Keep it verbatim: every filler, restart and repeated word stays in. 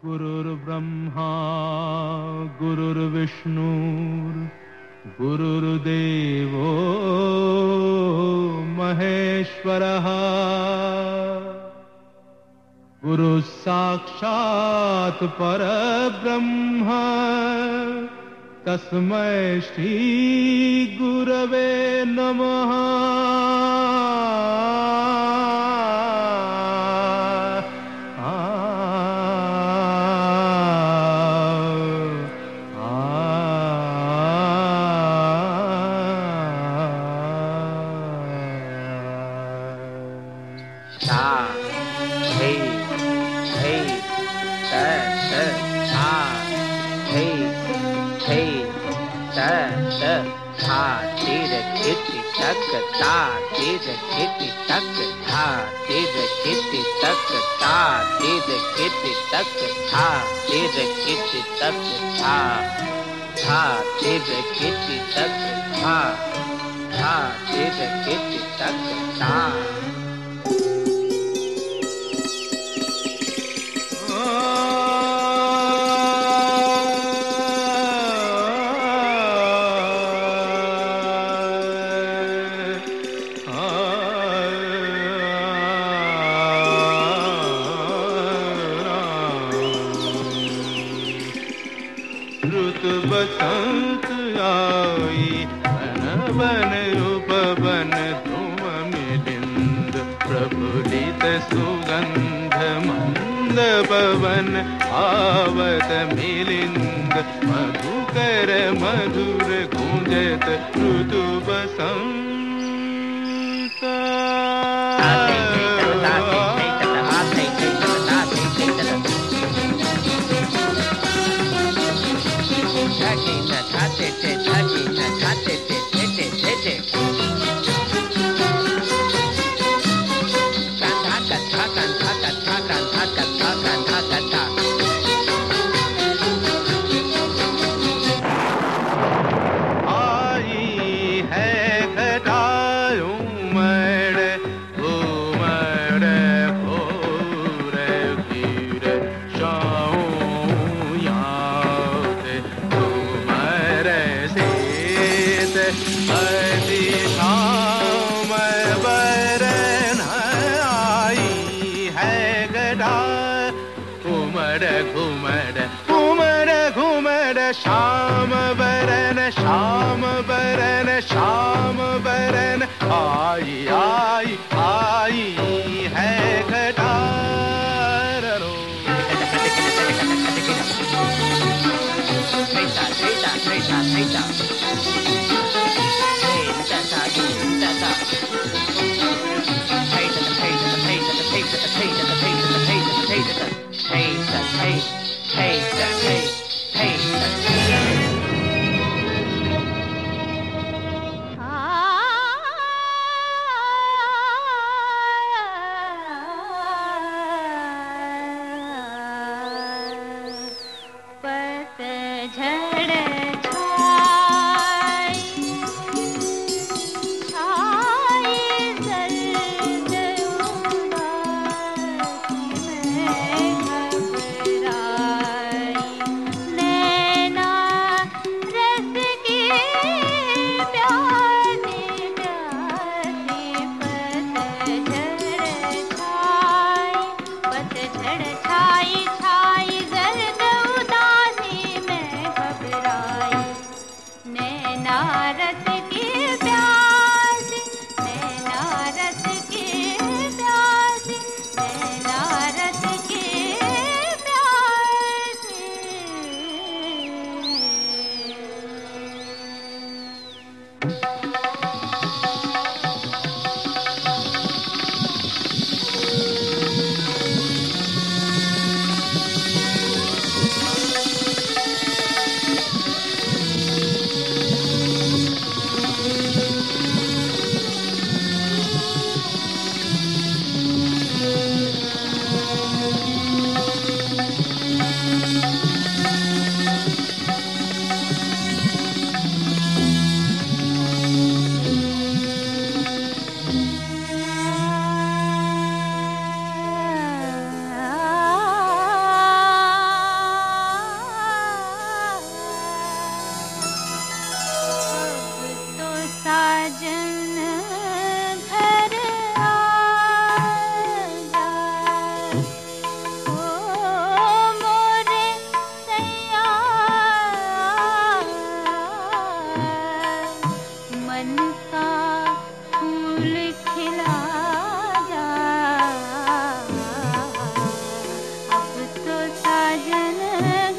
गुरुर्ब्रह्मा गुरुर्विष्णु गुरुर्देवो महेश्वरः गुरुः साक्षात् परब्रह्म तस्मै श्री गुरवे नमः। Ta tira kitty tuck ta tira kitty tuck ta tira kitty tuck ta tira kitty tuck ta ta tira kitty tuck ta ta tira kitty tuck ta बसंत आई बन बन रूप बन धूम मिलिंद प्रफुल्लित सुगंध मंद पवन आवत मिलिंद मधुकर मधुर गूंजत ऋतु बसंत। श्याम बरन श्याम बरन श्याम बरन आई आई आई है घटारो। साजन